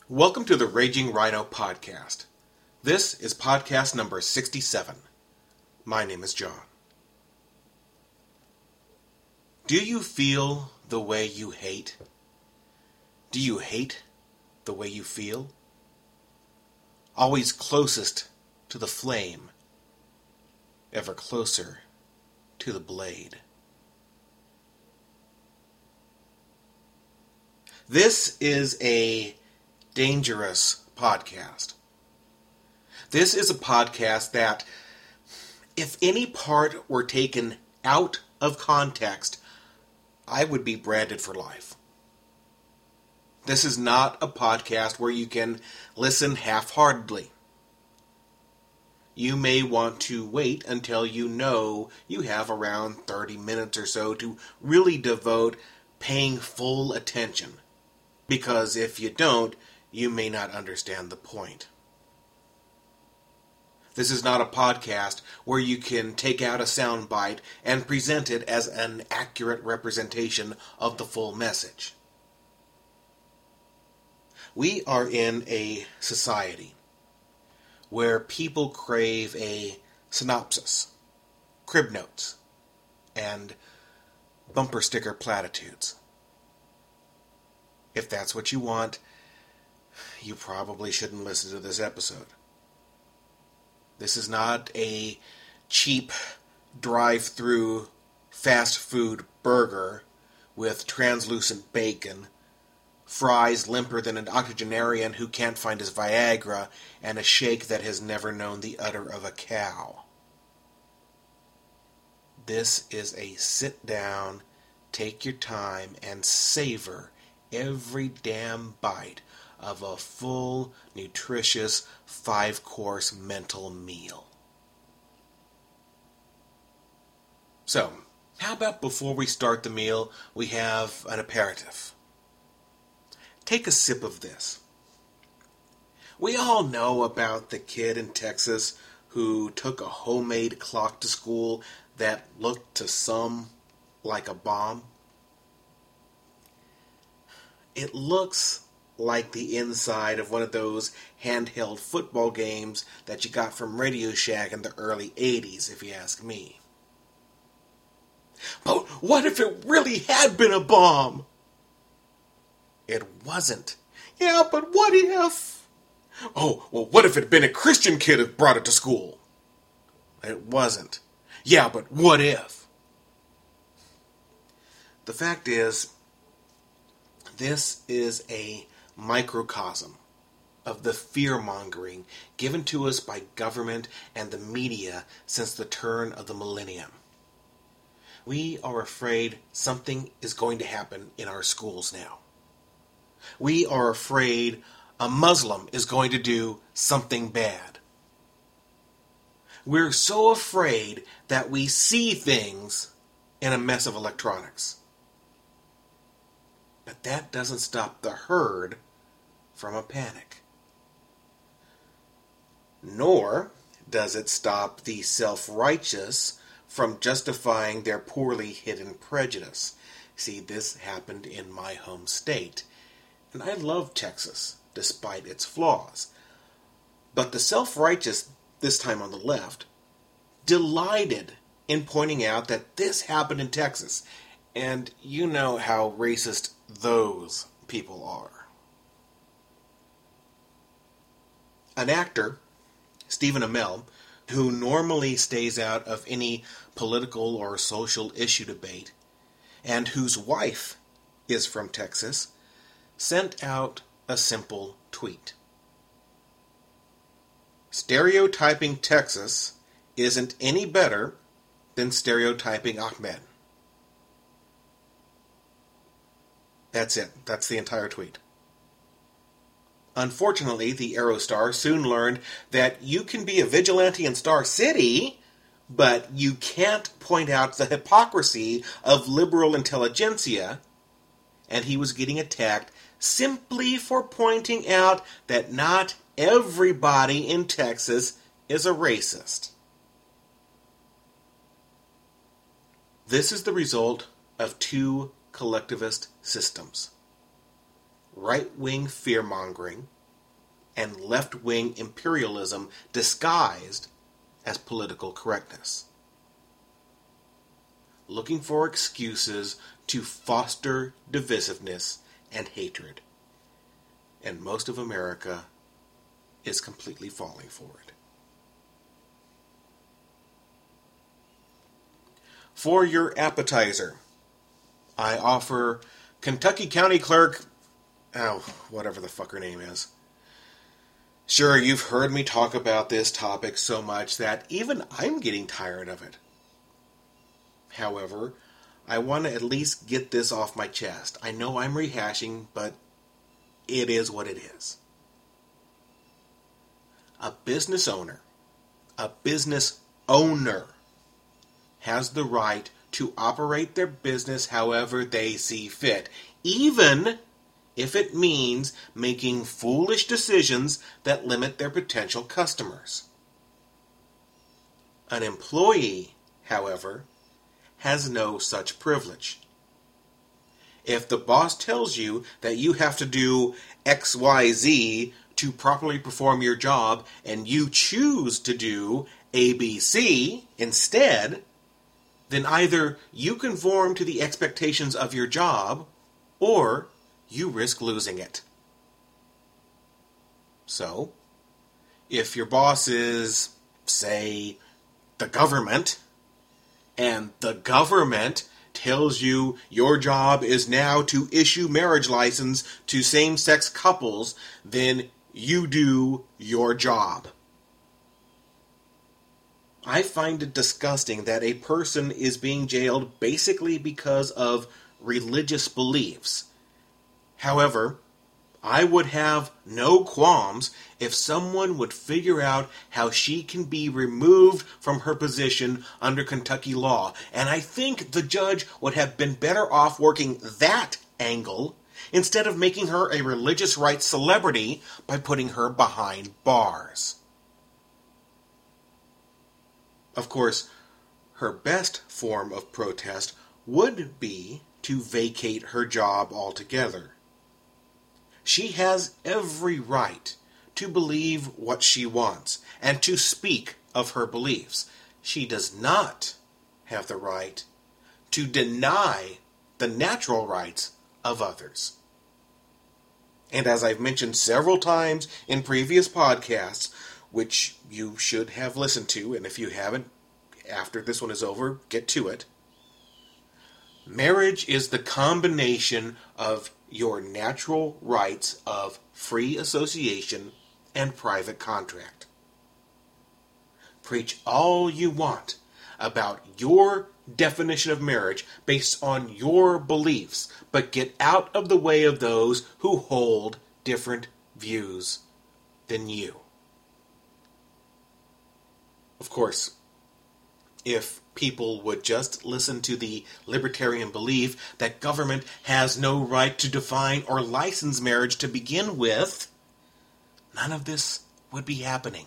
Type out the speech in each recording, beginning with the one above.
Welcome to the Raging Rhino Podcast. This is podcast number 67. My name is John. Do you feel the way you hate? Do you hate the way you feel? Always closest to the flame, ever closer to the blade. This is a dangerous podcast. This is a podcast that, if any part were taken out of context, I would be branded for life. This is not a podcast where you can listen half-heartedly. You may want to wait until you know you have around 30 minutes or so to really devote paying full attention. Because if you don't, you may not understand the point. This is not a podcast where you can take out a soundbite and present it as an accurate representation of the full message. We are in a society where people crave a synopsis, crib notes, and bumper sticker platitudes. If that's what you want, you probably shouldn't listen to this episode. This is not a cheap drive-through fast food burger with translucent bacon, fries limper than an octogenarian who can't find his Viagra, and a shake that has never known the udder of a cow. This is a sit down, take your time, and savor every damn bite of a full, nutritious, 5-course mental meal. So, how about before we start the meal, we have an aperitif? Take a sip of this. We all know about the kid in Texas who took a homemade clock to school that looked to some like a bomb. It looks like the inside of one of those handheld football games that you got from Radio Shack in the early 80s, if you ask me. But what if it really had been a bomb? It wasn't. Yeah, but what if... Oh, well, what if it had been a Christian kid who brought it to school? It wasn't. Yeah, but what if? The fact is, this is a microcosm of the fear-mongering given to us by government and the media since the turn of the millennium. We are afraid something is going to happen in our schools now. We are afraid a Muslim is going to do something bad. We're so afraid that we see things in a mess of electronics. But that doesn't stop the herd from a panic. Nor does it stop the self-righteous from justifying their poorly hidden prejudice. See, this happened in my home state. And I love Texas, despite its flaws. But the self-righteous, this time on the left, delighted in pointing out that this happened in Texas. And you know how racist those people are. An actor, Stephen Amell, who normally stays out of any political or social issue debate, and whose wife is from Texas, sent out a simple tweet. Stereotyping Texas isn't any better than stereotyping Ahmed. That's it. That's the entire tweet. Unfortunately, the Aerostar soon learned that you can be a vigilante in Star City, but you can't point out the hypocrisy of liberal intelligentsia, and he was getting attacked simply for pointing out that not everybody in Texas is a racist. This is the result of two collectivist systems. Right-wing fear-mongering and left-wing imperialism disguised as political correctness. Looking for excuses to foster divisiveness and hatred. And most of America is completely falling for it. For your appetizer, I offer Kentucky County Clerk, whatever the fuck her name is. Sure, you've heard me talk about this topic so much that even I'm getting tired of it. However, I want to at least get this off my chest. I know I'm rehashing, but it is what it is. A business owner has the right to operate their business however they see fit, even if it means making foolish decisions that limit their potential customers. An employee, however, has no such privilege. If the boss tells you that you have to do XYZ to properly perform your job and you choose to do ABC instead, then either you conform to the expectations of your job or you risk losing it. So, if your boss is, say, the government, and the government tells you your job is now to issue marriage license to same-sex couples, then you do your job. I find it disgusting that a person is being jailed basically because of religious beliefs. However, I would have no qualms if someone would figure out how she can be removed from her position under Kentucky law. And I think the judge would have been better off working that angle instead of making her a religious rights celebrity by putting her behind bars. Of course, her best form of protest would be to vacate her job altogether. She has every right to believe what she wants and to speak of her beliefs. She does not have the right to deny the natural rights of others. And as I've mentioned several times in previous podcasts, which you should have listened to, and if you haven't, after this one is over, get to it. Marriage is the combination of your natural rights of free association and private contract. Preach all you want about your definition of marriage based on your beliefs, but get out of the way of those who hold different views than you. Of course, if people would just listen to the libertarian belief that government has no right to define or license marriage to begin with, none of this would be happening.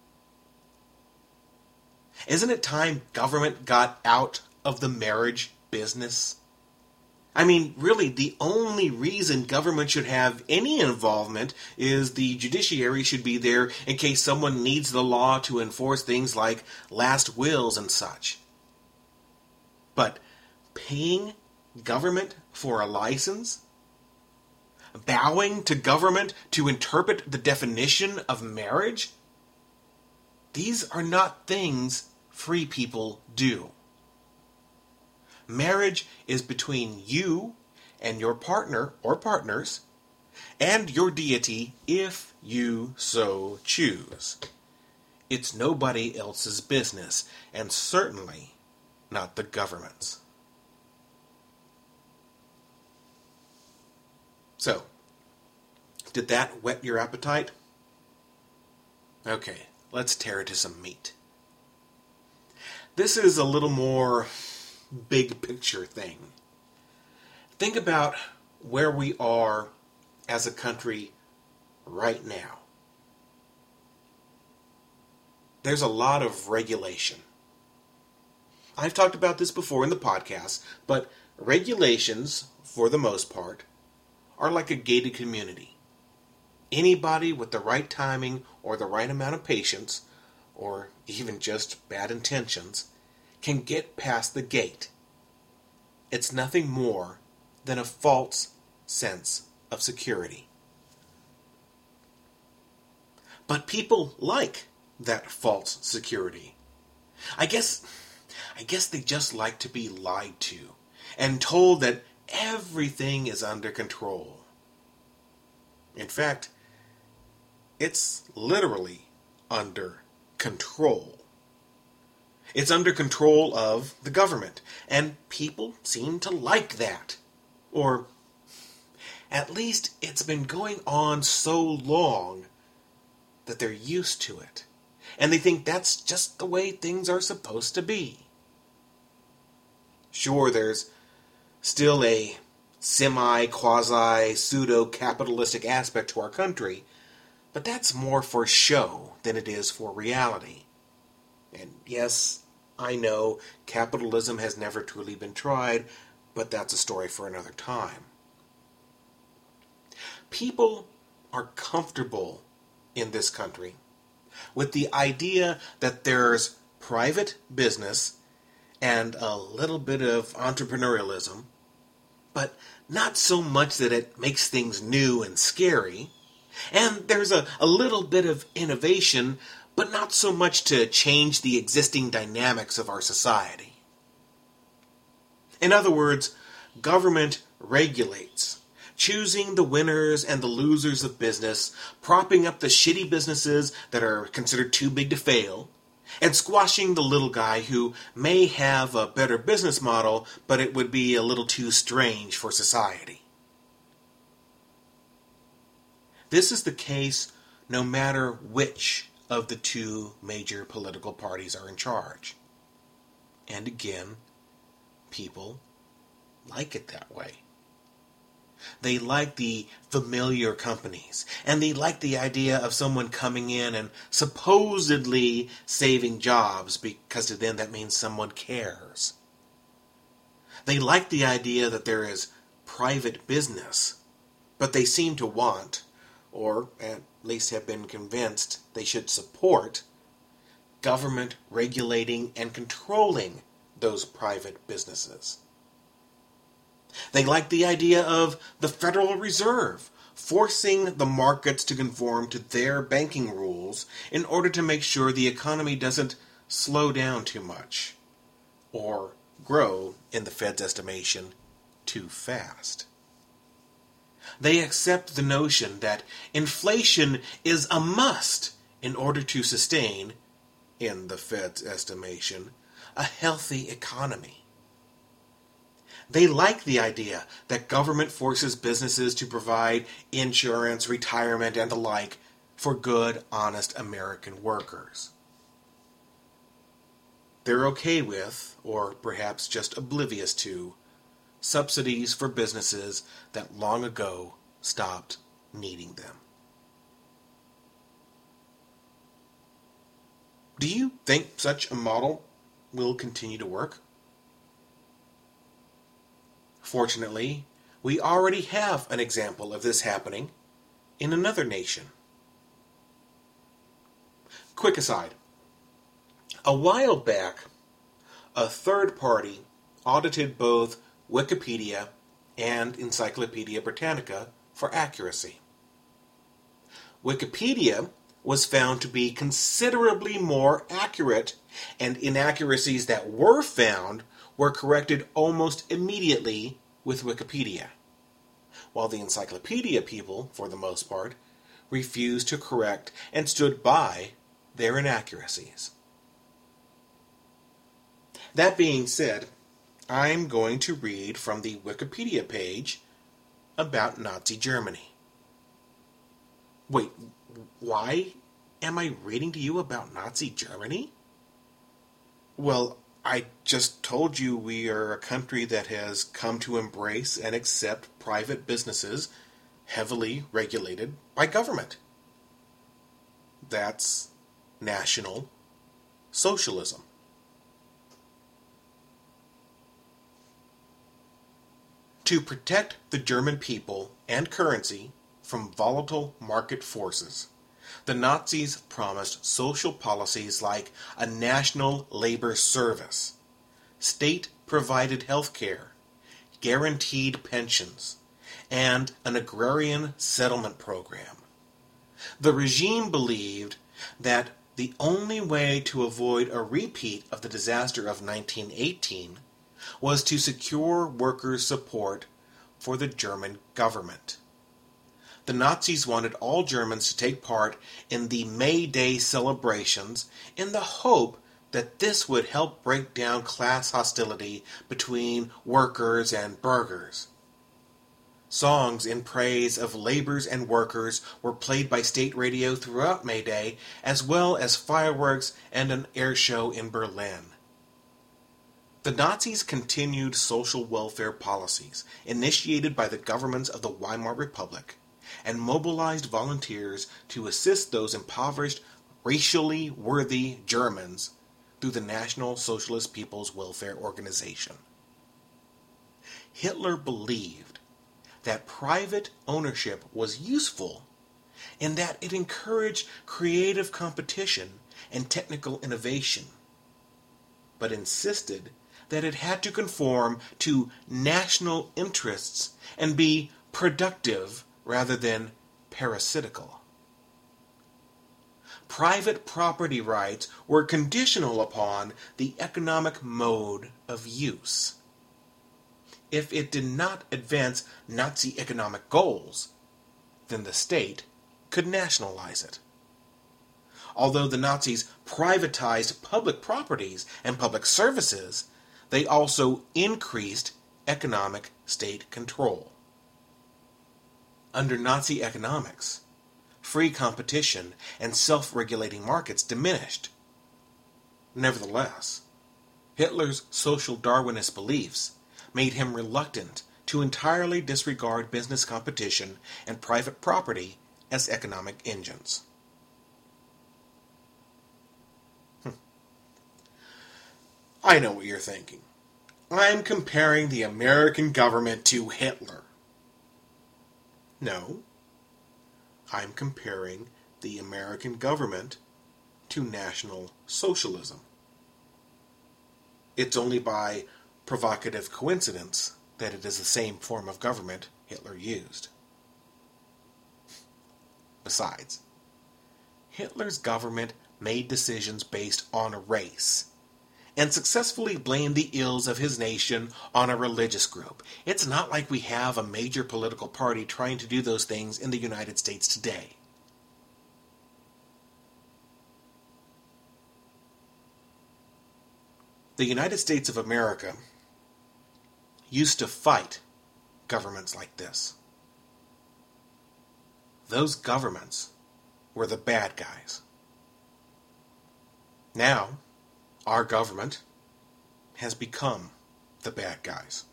Isn't it time government got out of the marriage business? I mean, really, the only reason government should have any involvement is the judiciary should be there in case someone needs the law to enforce things like last wills and such. But paying government for a license? Bowing to government to interpret the definition of marriage? These are not things free people do. Marriage is between you and your partner or partners and your deity if you so choose. It's nobody else's business, and certainly not the government's. So, did that whet your appetite? Okay, let's tear into some meat. This is a little more big picture thing. Think about where we are as a country right now. There's a lot of regulation. I've talked about this before in the podcast, but regulations, for the most part, are like a gated community. anybody with the right timing or the right amount of patience, or even just bad intentions, can get past the gate. It's nothing more than a false sense of security. But people like that false security. I guess they just like to be lied to and told that everything is under control. In fact, it's literally under control. It's under control of the government, and people seem to like that. Or at least it's been going on so long that they're used to it, and they think that's just the way things are supposed to be. Sure, there's still a semi-quasi pseudo-capitalistic aspect to our country, but that's more for show than it is for reality. And yes, I know capitalism has never truly been tried, but that's a story for another time. People are comfortable in this country with the idea that there's private business and a little bit of entrepreneurialism, but not so much that it makes things new and scary. And there's a little bit of innovation, but not so much to change the existing dynamics of our society. In other words, government regulates, choosing the winners and the losers of business, propping up the shitty businesses that are considered too big to fail, and squashing the little guy who may have a better business model, but it would be a little too strange for society. This is the case no matter which of the two major political parties are in charge. And again, people like it that way. They like the familiar companies, and they like the idea of someone coming in and supposedly saving jobs, because to them that means someone cares. They like the idea that there is private business, but they seem to want, or at least have been convinced they should support, government regulating and controlling those private businesses. They like the idea of the Federal Reserve forcing the markets to conform to their banking rules in order to make sure the economy doesn't slow down too much or grow, in the Fed's estimation, too fast. They accept the notion that inflation is a must in order to sustain, in the Fed's estimation, a healthy economy. They like the idea that government forces businesses to provide insurance, retirement, and the like for good, honest American workers. They're okay with, or perhaps just oblivious to, subsidies for businesses that long ago stopped needing them. Do you think such a model will continue to work? Fortunately, we already have an example of this happening in another nation. Quick aside. A while back, a third party audited both Wikipedia and Encyclopedia Britannica for accuracy. Wikipedia was found to be considerably more accurate, and inaccuracies that were found were corrected almost immediately with Wikipedia, while the Encyclopedia people, for the most part, refused to correct and stood by their inaccuracies. That being said, I'm going to read from the Wikipedia page about Nazi Germany. Wait, why am I reading to you about Nazi Germany? Well, I just told you we are a country that has come to embrace and accept private businesses heavily regulated by government. That's National Socialism. To protect the German people and currency from volatile market forces. The Nazis promised social policies like a national labor service, state-provided health care, guaranteed pensions, and an agrarian settlement program. The regime believed that the only way to avoid a repeat of the disaster of 1918 was to secure workers' support for the German government. The Nazis wanted all Germans to take part in the May Day celebrations in the hope that this would help break down class hostility between workers and burghers. Songs in praise of laborers and workers were played by state radio throughout May Day, as well as fireworks and an air show in Berlin. The Nazis continued social welfare policies initiated by the governments of the Weimar Republic and mobilized volunteers to assist those impoverished, racially worthy Germans through the National Socialist People's Welfare Organization. Hitler believed that private ownership was useful in that it encouraged creative competition and technical innovation, but insisted that it had to conform to national interests and be productive rather than parasitical. Private property rights were conditional upon the economic mode of use. If it did not advance Nazi economic goals, then the state could nationalize it. Although the Nazis privatized public properties and public services, they also increased economic state control. Under Nazi economics, free competition and self-regulating markets diminished. Nevertheless, Hitler's social Darwinist beliefs made him reluctant to entirely disregard business competition and private property as economic engines. I know what you're thinking. I'm comparing the American government to Hitler. No, I'm comparing the American government to National Socialism. It's only by provocative coincidence that it is the same form of government Hitler used. Besides, Hitler's government made decisions based on race and successfully blamed the ills of his nation on a religious group. It's not like we have a major political party trying to do those things in the United States today. The United States of America used to fight governments like this. Those governments were the bad guys. Now, our government has become the bad guys.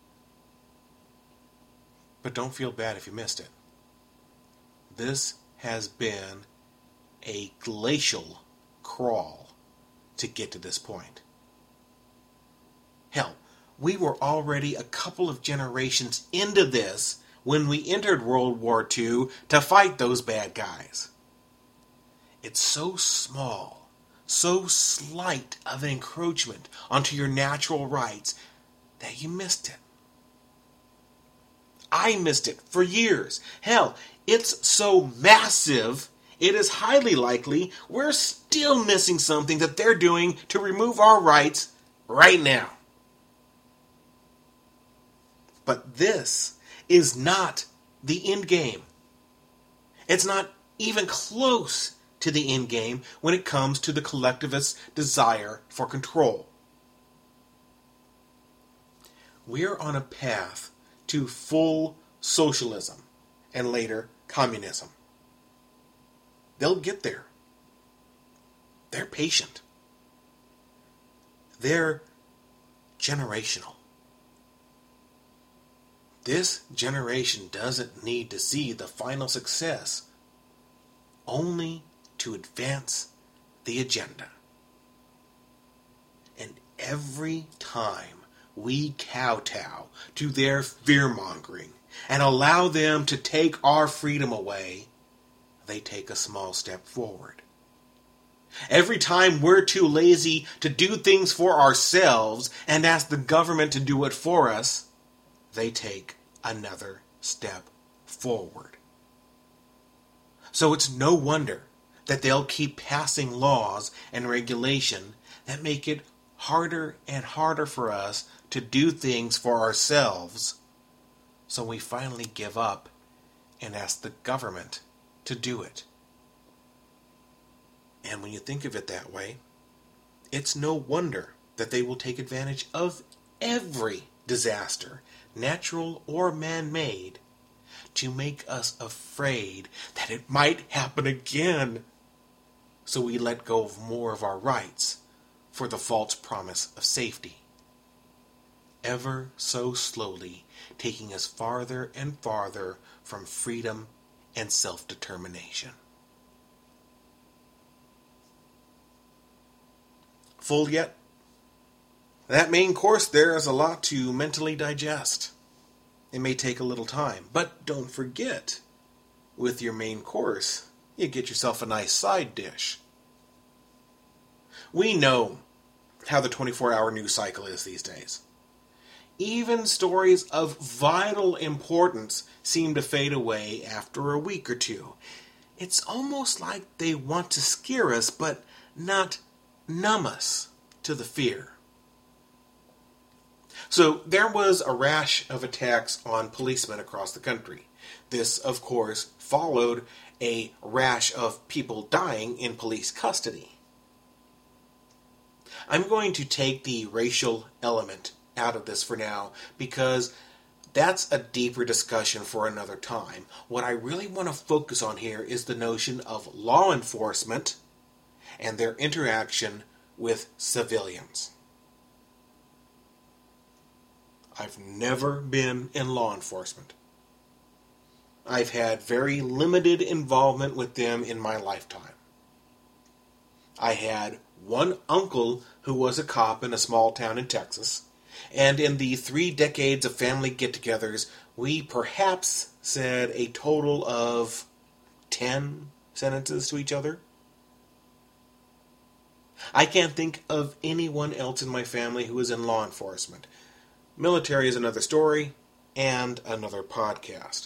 But don't feel bad if you missed it. This has been a glacial crawl to get to this point. Hell, we were already a couple of generations into this when we entered World War II to fight those bad guys. It's so small, so slight of an encroachment onto your natural rights that you missed it. I missed it for years. Hell, it's so massive, it is highly likely we're still missing something that they're doing to remove our rights right now. But this is not the end game. It's not even close to the end game when it comes to the collectivist desire for control. We're on a path to full socialism and later communism. They'll get there. They're patient. They're generational. This generation doesn't need to see the final success, only to advance the agenda. And every time we kowtow to their fear-mongering, and allow them to take our freedom away, they take a small step forward. Every time we're too lazy to do things for ourselves and ask the government to do it for us, they take another step forward. So it's no wonder that they'll keep passing laws and regulation that make it harder and harder for us to do things for ourselves, so we finally give up and ask the government to do it. And when you think of it that way, it's no wonder that they will take advantage of every disaster, natural or man-made, to make us afraid that it might happen again. So we let go of more of our rights for the false promise of safety. Ever so slowly taking us farther and farther from freedom and self-determination. Full yet? That main course there is a lot to mentally digest. It may take a little time, but don't forget, with your main course, you get yourself a nice side dish. We know how the 24-hour news cycle is these days. Even stories of vital importance seem to fade away after a week or two. It's almost like they want to scare us, but not numb us to the fear. So there was a rash of attacks on policemen across the country. This, of course, followed a rash of people dying in police custody. I'm going to take the racial element out of this for now, because that's a deeper discussion for another time. What I really want to focus on here is the notion of law enforcement and their interaction with civilians. I've never been in law enforcement. I've had very limited involvement with them in my lifetime. I had one uncle who was a cop in a small town in Texas, and in the 3 decades of family get-togethers, we perhaps said a total of 10 sentences to each other. I can't think of anyone else in my family who is in law enforcement. Military is another story and another podcast.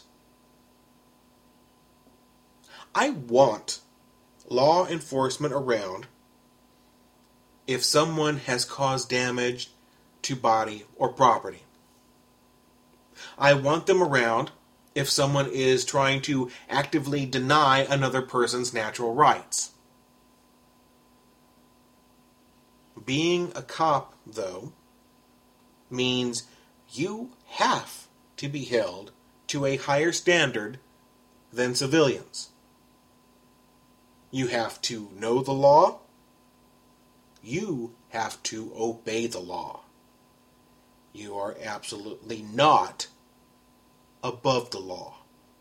I want law enforcement around if someone has caused damage to body or property. I want them around if someone is trying to actively deny another person's natural rights. Being a cop, though, means you have to be held to a higher standard than civilians. You have to know the law. You have to obey the law. You are absolutely not above the law.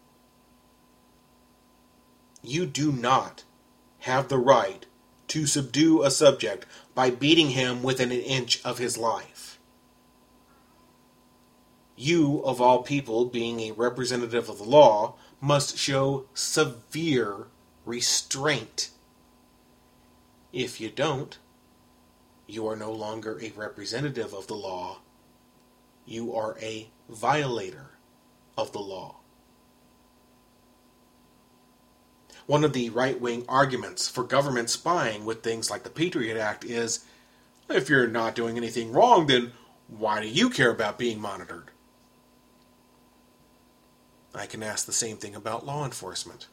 You do not have the right to subdue a subject by beating him within an inch of his life. You, of all people, being a representative of the law, must show severe restraint. If you don't, you are no longer a representative of the law. You are a violator of the law. One of the right-wing arguments for government spying with things like the Patriot Act is, if you're not doing anything wrong, then why do you care about being monitored? I can ask the same thing about law enforcement.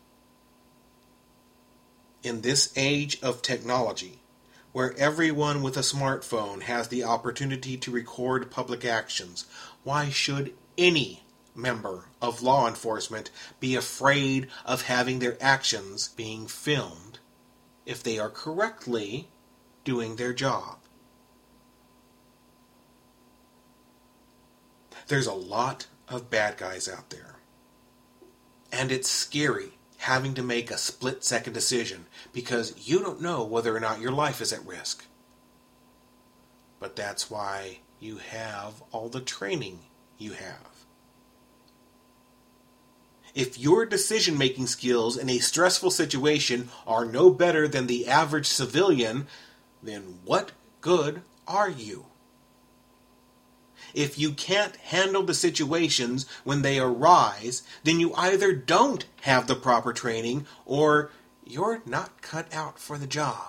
In this age of technology, where everyone with a smartphone has the opportunity to record public actions, why should any member of law enforcement be afraid of having their actions being filmed if they are correctly doing their job? There's a lot of bad guys out there. And it's scary having to make a split-second decision because you don't know whether or not your life is at risk. But that's why you have all the training you have. If your decision-making skills in a stressful situation are no better than the average civilian, then what good are you? If you can't handle the situations when they arise, then you either don't have the proper training or you're not cut out for the job.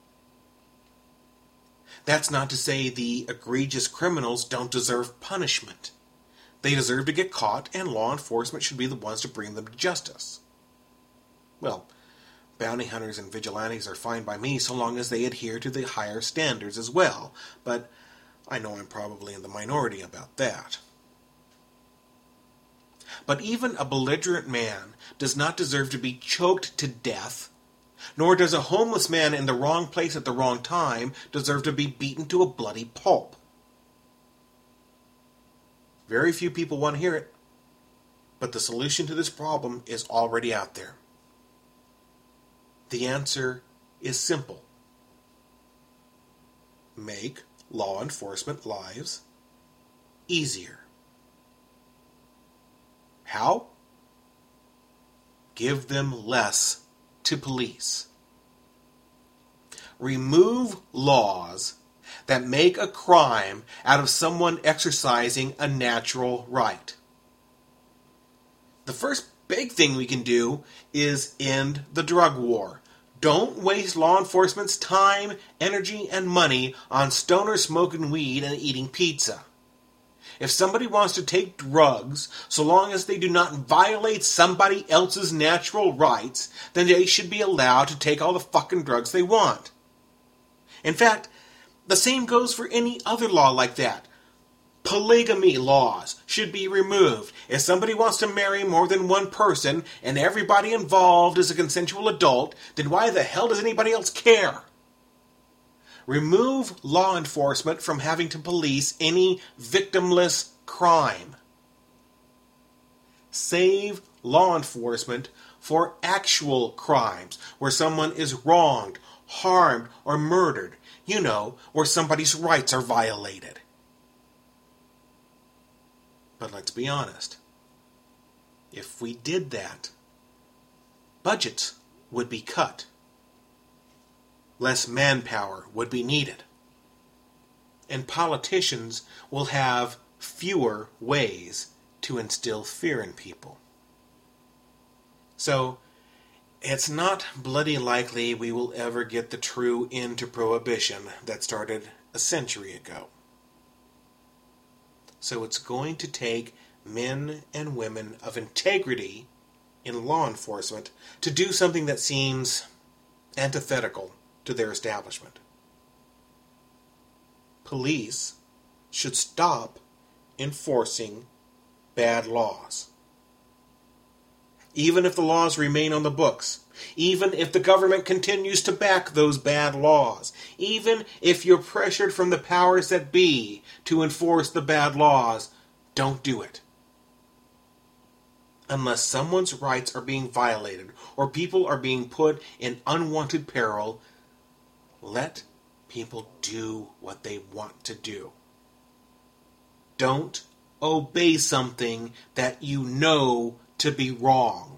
That's not to say the egregious criminals don't deserve punishment. They deserve to get caught, and law enforcement should be the ones to bring them to justice. Well, bounty hunters and vigilantes are fine by me so long as they adhere to the higher standards as well, but I know I'm probably in the minority about that. But even a belligerent man does not deserve to be choked to death, nor does a homeless man in the wrong place at the wrong time deserve to be beaten to a bloody pulp. Very few people want to hear it, but the solution to this problem is already out there. The answer is simple. Make law enforcement lives easier. How? Give them less to police. Remove laws that make a crime out of someone exercising a natural right. The first big thing we can do is end the drug war. Don't waste law enforcement's time, energy, and money on stoners smoking weed and eating pizza. If somebody wants to take drugs, so long as they do not violate somebody else's natural rights, then they should be allowed to take all the fucking drugs they want. In fact, the same goes for any other law like that. Polygamy laws should be removed. If somebody wants to marry more than one person and everybody involved is a consensual adult, then why the hell does anybody else care? Remove law enforcement from having to police any victimless crime. Save law enforcement for actual crimes where someone is wronged, harmed, or murdered. You know, where somebody's rights are violated. But let's be honest. If we did that, budgets would be cut. Less manpower would be needed. And politicians will have fewer ways to instill fear in people. So, it's not bloody likely we will ever get the true end to prohibition that started a century ago. So it's going to take men and women of integrity in law enforcement to do something that seems antithetical to their establishment. Police should stop enforcing bad laws. Even if the laws remain on the books, even if the government continues to back those bad laws, even if you're pressured from the powers that be to enforce the bad laws, don't do it. Unless someone's rights are being violated or people are being put in unwanted peril, let people do what they want to do. Don't obey something that you know to be wrong.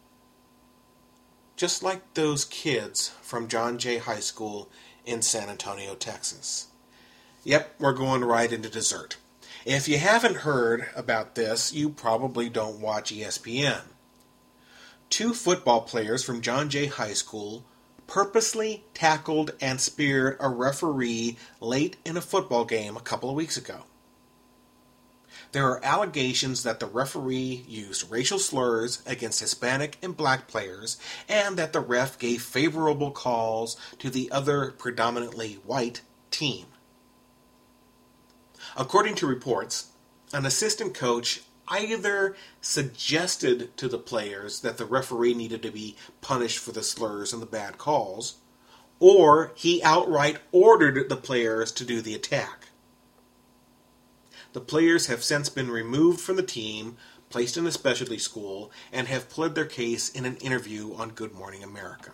Just like those kids from John Jay High School in San Antonio, Texas. Yep, we're going right into dessert. If you haven't heard about this, you probably don't watch ESPN. 2 football players from John Jay High School purposely tackled and speared a referee late in a football game a couple of weeks ago. There are allegations that the referee used racial slurs against Hispanic and black players, and that the ref gave favorable calls to the other predominantly white team. According to reports, an assistant coach either suggested to the players that the referee needed to be punished for the slurs and the bad calls, or he outright ordered the players to do the attack. The players have since been removed from the team, placed in a specialty school, and have pled their case in an interview on Good Morning America.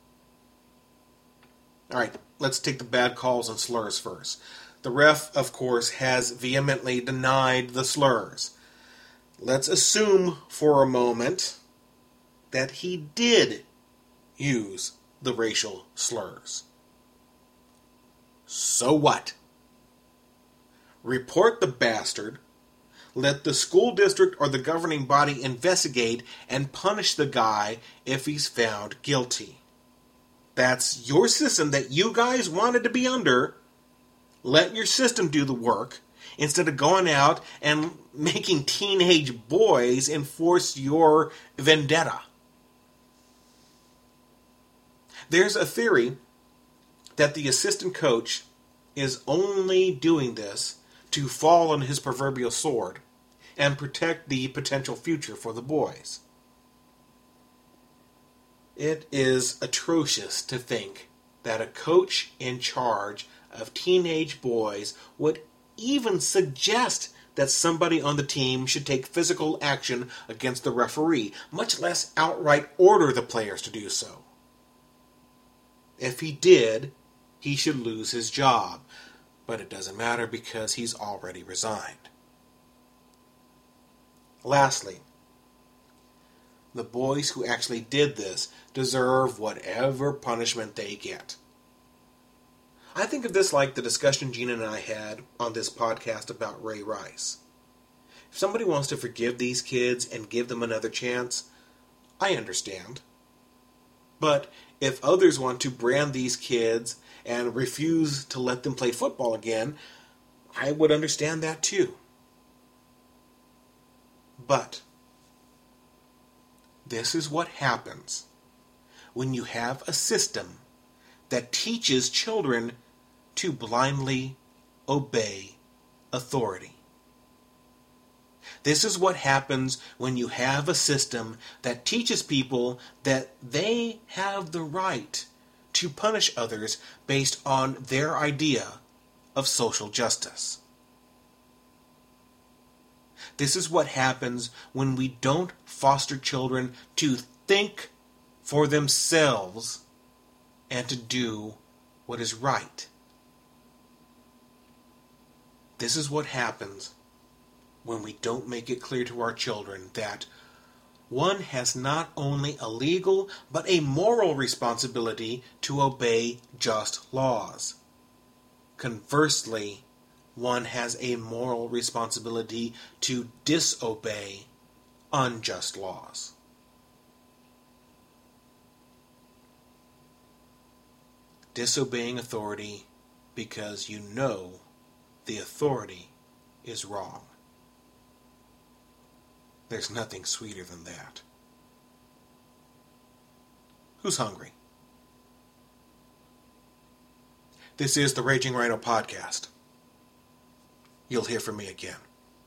Alright, let's take the bad calls and slurs first. The ref, of course, has vehemently denied the slurs. let's assume for a moment that he did use the racial slurs. So what? Report the bastard, let the school district or the governing body investigate and punish the guy if he's found guilty. That's your system that you guys wanted to be under. Let your system do the work instead of going out and making teenage boys enforce your vendetta. There's a theory that the assistant coach is only doing this to fall on his proverbial sword and protect the potential future for the boys. It is atrocious to think that a coach in charge of teenage boys would even suggest that somebody on the team should take physical action against the referee, much less outright order the players to do so. If he did, he should lose his job, but it doesn't matter because he's already resigned. Lastly, the boys who actually did this deserve whatever punishment they get. I think of this like the discussion Gina and I had on this podcast about Ray Rice. If somebody wants to forgive these kids and give them another chance, I understand. But if others want to brand these kids and refuse to let them play football again, I would understand that too. But this is what happens when you have a system that teaches children to blindly obey authority. This is what happens when you have a system that teaches people that they have the right to punish others based on their idea of social justice. This is what happens when we don't foster children to think for themselves and to do what is right. This is what happens when we don't make it clear to our children that one has not only a legal but a moral responsibility to obey just laws. Conversely, one has a moral responsibility to disobey unjust laws. Disobeying authority because you know the authority is wrong. There's nothing sweeter than that. Who's hungry? This is the Raging Rhino Podcast. You'll hear from me again.